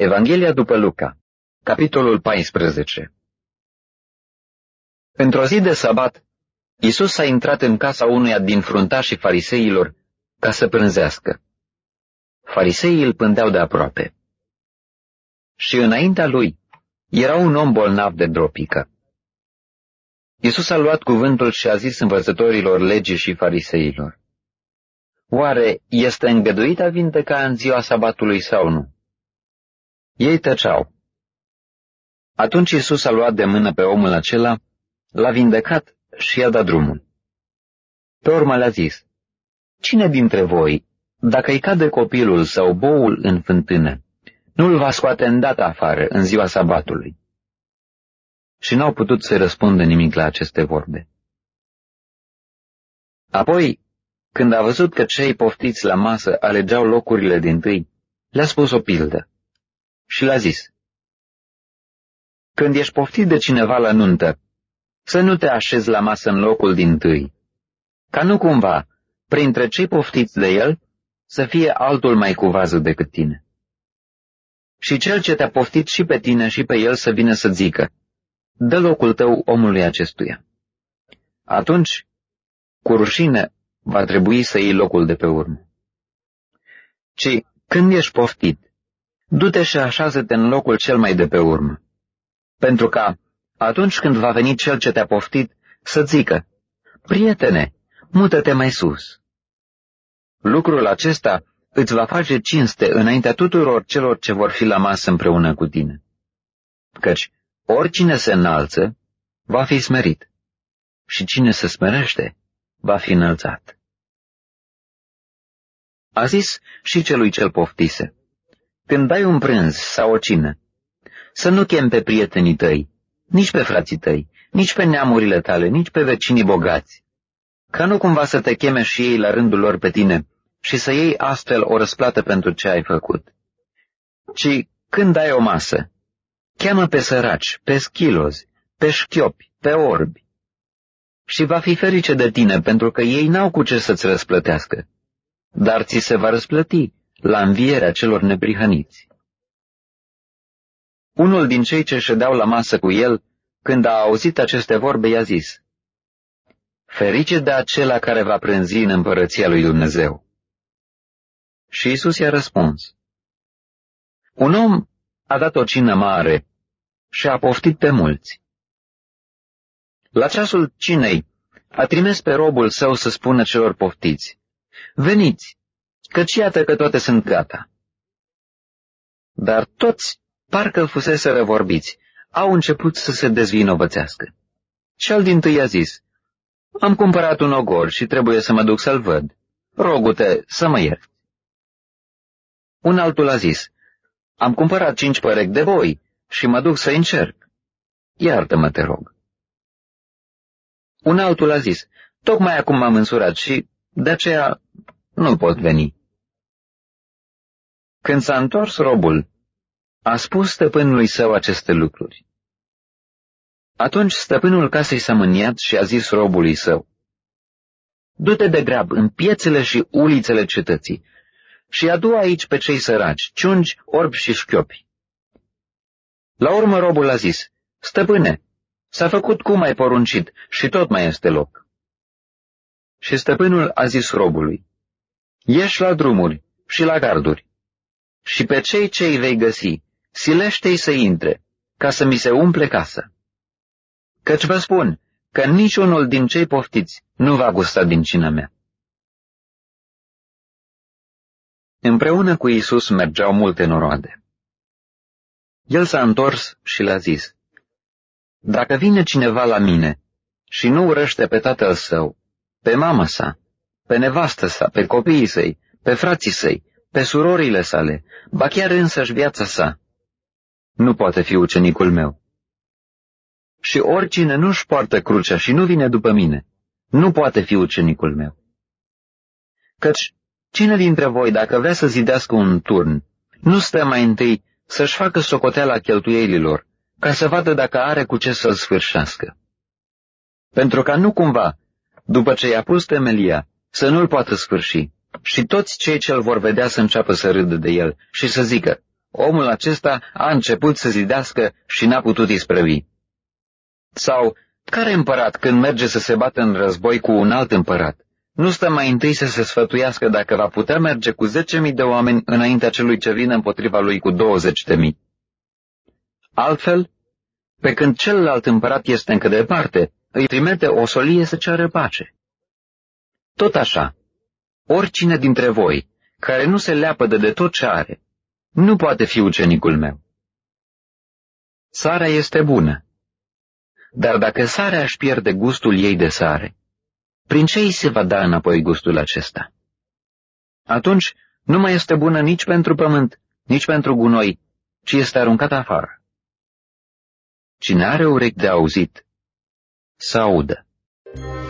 Evanghelia după Luca, capitolul 14. Într-o zi de sabat, Iisus a intrat în casa unuia din fruntașii fariseilor ca să prânzească. Fariseii îl pândeau de aproape. Și înaintea lui era un om bolnav de dropică. Iisus a luat cuvântul și a zis învățătorilor legii și fariseilor: Oare este îngăduit a vindeca în ziua sabatului sau nu? Ei tăceau. Atunci Iisus a luat de mână pe omul acela, l-a vindecat și i-a dat drumul. Pe urmă le-a zis: Cine dintre voi, dacă îi cade copilul sau boul în fântână, nu-l va scoate îndată afară în ziua sabatului? Și n-au putut să răspundă nimic la aceste vorbe. Apoi, când a văzut că cei poftiți la masă alegeau locurile dintâi, le-a spus o pildă și le-a zis: Când ești poftit de cineva la nuntă, să nu te așezi la masă în locul dintâi, ca nu cumva, printre cei poftiți de el, să fie altul mai cu vază decât tine. Și cel ce te-a poftit și pe tine și pe el să vină să zică: Dă locul tău omului acestuia. Atunci, cu rușine, va trebui să iei locul de pe urmă. Ci, când ești poftit, du-te și așează-te în locul cel mai de pe urmă, pentru ca, atunci când va veni cel ce te-a poftit, să zică: Prietene, mută-te mai sus. Lucrul acesta îți va face cinste înaintea tuturor celor ce vor fi la masă împreună cu tine. Căci oricine se înalță, va fi smerit, și cine se smerește, va fi înălțat. A zis și celui ce-l poftise: Când dai un prânz sau o cină, să nu chem pe prietenii tăi, nici pe frații tăi, nici pe neamurile tale, nici pe vecinii bogați, ca nu cumva să te cheme și ei la rândul lor pe tine și să iei astfel o răsplată pentru ce ai făcut. Ci când dai o masă, cheamă pe săraci, pe schilozi, pe șchiopi, pe orbi, și va fi ferice de tine, pentru că ei n-au cu ce să-ți răsplătească, dar ți se va răsplăti la învierea celor neprihăniți. Unul din cei ce ședeau la masă cu el, când a auzit aceste vorbe, i-a zis: Ferice de acela care va prânzi în împărăția lui Dumnezeu. Și Iisus i-a răspuns: Un om a dat o cină mare și a poftit pe mulți. La ceasul cinei a trimis pe robul său să spună celor poftiți: Veniți, căci iată că toate sunt gata. Dar toți, parcă fuseseră vorbiți, au început să se dezvinovățească. Cel dintâi a zis: Am cumpărat un ogor și trebuie să mă duc să-l văd. Rogu-te să mă ierți. Un altul a zis: Am cumpărat 5 părechi de boi și mă duc să-i încerc. Iartă-mă, te rog. Un altul a zis: Tocmai acum m-am însurat și de aceea nu pot veni. Când s-a întors robul, a spus stăpânului său aceste lucruri. Atunci stăpânul casei s-a mâniat și a zis robului său: Du-te de grab în piețele și ulițele cetății și adu aici pe cei săraci, ciungi, orbi și șchiopi. La urmă robul a zis: Stăpâne, s-a făcut cum ai poruncit și tot mai este loc. Și stăpânul a zis robului: Ieși la drumuri și la garduri și pe cei ce îi vei găsi, silește-i să intre, ca să mi se umple casa. Căci vă spun că niciunul din cei poftiți nu va gusta din cina mea. Împreună cu Iisus mergeau multe noroade. El s-a întors și le-a zis: Dacă vine cineva la mine și nu urăște pe tatăl său, pe mama sa, pe nevastă sa, pe copiii săi, pe frații săi, pe surorile sale, ba chiar însăși viața sa, nu poate fi ucenicul meu. Și oricine nu-și poartă crucea și nu vine după mine, nu poate fi ucenicul meu. Căci cine dintre voi, dacă vrea să zidească un turn, nu stă mai întâi să-și facă socoteala cheltuielilor, ca să vadă dacă are cu ce să-l sfârșească? Pentru ca nu cumva, după ce i-a pus temelia, să nu-l poată sfârși și toți cei ce-l vor vedea să înceapă să râdă de el și să zică: omul acesta a început să zidească și n-a putut isprăvi. Sau, care împărat când merge să se bată în război cu un alt împărat, nu stă mai întâi să se sfătuiască dacă va putea merge cu 10.000 de oameni înaintea celui ce vine împotriva lui cu 20.000? Altfel, pe când celălalt împărat este încă departe, îi trimite o solie să ceară pace. Tot așa, oricine dintre voi, care nu se leapădă de tot ce are, nu poate fi ucenicul meu. Sarea este bună, dar dacă sarea își pierde gustul ei de sare, prin ce îi se va da înapoi gustul acesta? Atunci nu mai este bună nici pentru pământ, nici pentru gunoi, ci este aruncată afară. Cine are urechi de auzit, să audă.